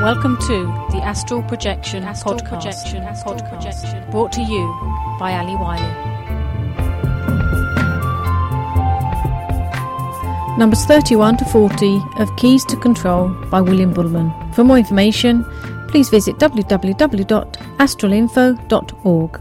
Welcome to the Astral Projection Podcast, brought to you by Ali Wiley. Numbers 31 to 40 of Keys to Control by William Bullman. For more information, please visit www.astralinfo.org.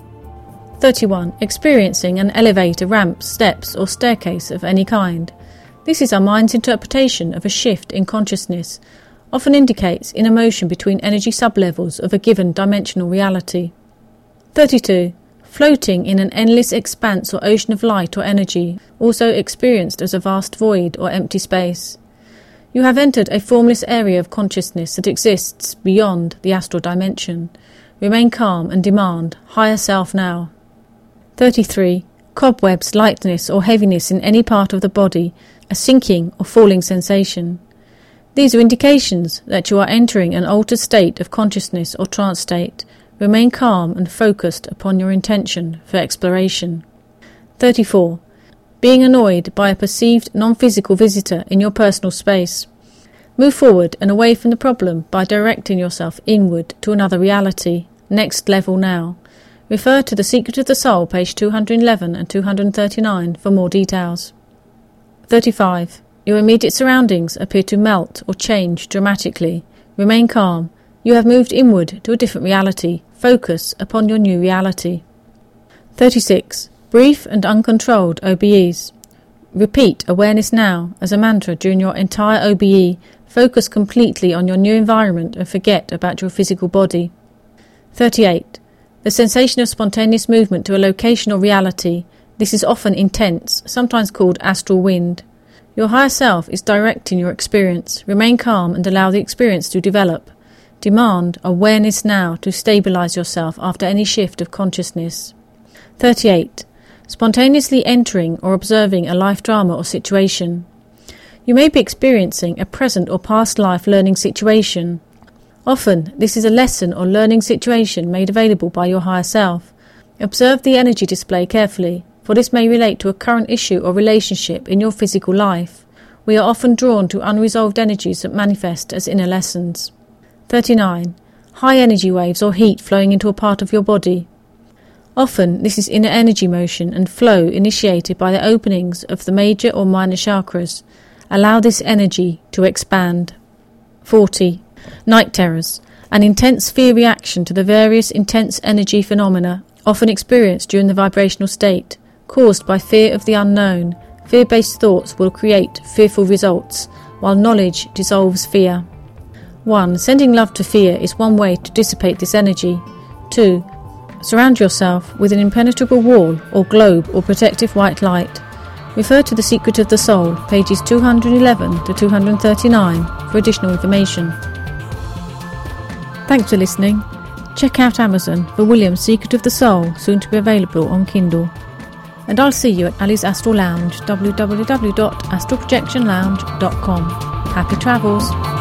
31. Experiencing an elevator, ramp, steps or staircase of any kind. This is our mind's interpretation of a shift in consciousness, often indicates in a motion between energy sublevels of a given dimensional reality. 32. Floating in an endless expanse or ocean of light or energy, also experienced as a vast void or empty space. You have entered a formless area of consciousness that exists beyond the astral dimension. Remain calm and demand higher self now. 33. Cobwebs, lightness or heaviness in any part of the body, a sinking or falling sensation. These are indications that you are entering an altered state of consciousness or trance state. Remain calm and focused upon your intention for exploration. 34. Being annoyed by a perceived non-physical visitor in your personal space. Move forward and away from the problem by directing yourself inward to another reality. Next level now. Refer to The Secret of the Soul, page 211 and 239 for more details. 35. Your immediate surroundings appear to melt or change dramatically. Remain calm. You have moved inward to a different reality. Focus upon your new reality. 36. Brief and uncontrolled OBEs. Repeat awareness now as a mantra during your entire OBE. Focus completely on your new environment and forget about your physical body. 38. The sensation of spontaneous movement to a location or reality. This is often intense, sometimes called astral wind. Your higher self is directing your experience. Remain calm and allow the experience to develop. Demand awareness now to stabilize yourself after any shift of consciousness. 38. Spontaneously entering or observing a life drama or situation. You may be experiencing a present or past life learning situation. Often, this is a lesson or learning situation made available by your higher self. Observe the energy display carefully, for this may relate to a current issue or relationship in your physical life. We are often drawn to unresolved energies that manifest as inner lessons. 39. High energy waves or heat flowing into a part of your body. Often, this is inner energy motion and flow initiated by the openings of the major or minor chakras. Allow this energy to expand. 40. Night terrors, an intense fear reaction to the various intense energy phenomena often experienced during the vibrational state, caused by fear of the unknown. Fear-based thoughts will create fearful results, while knowledge dissolves fear. 1. Sending love to fear is one way to dissipate this energy. 2. Surround yourself with an impenetrable wall or globe or protective white light. Refer to The Secret of the Soul, pages 211 to 239 for additional information. Thanks for listening. Check out Amazon for William's Secret of the Soul, soon to be available on Kindle. And I'll see you at Ali's Astral Lounge, www.astralprojectionlounge.com. Happy travels!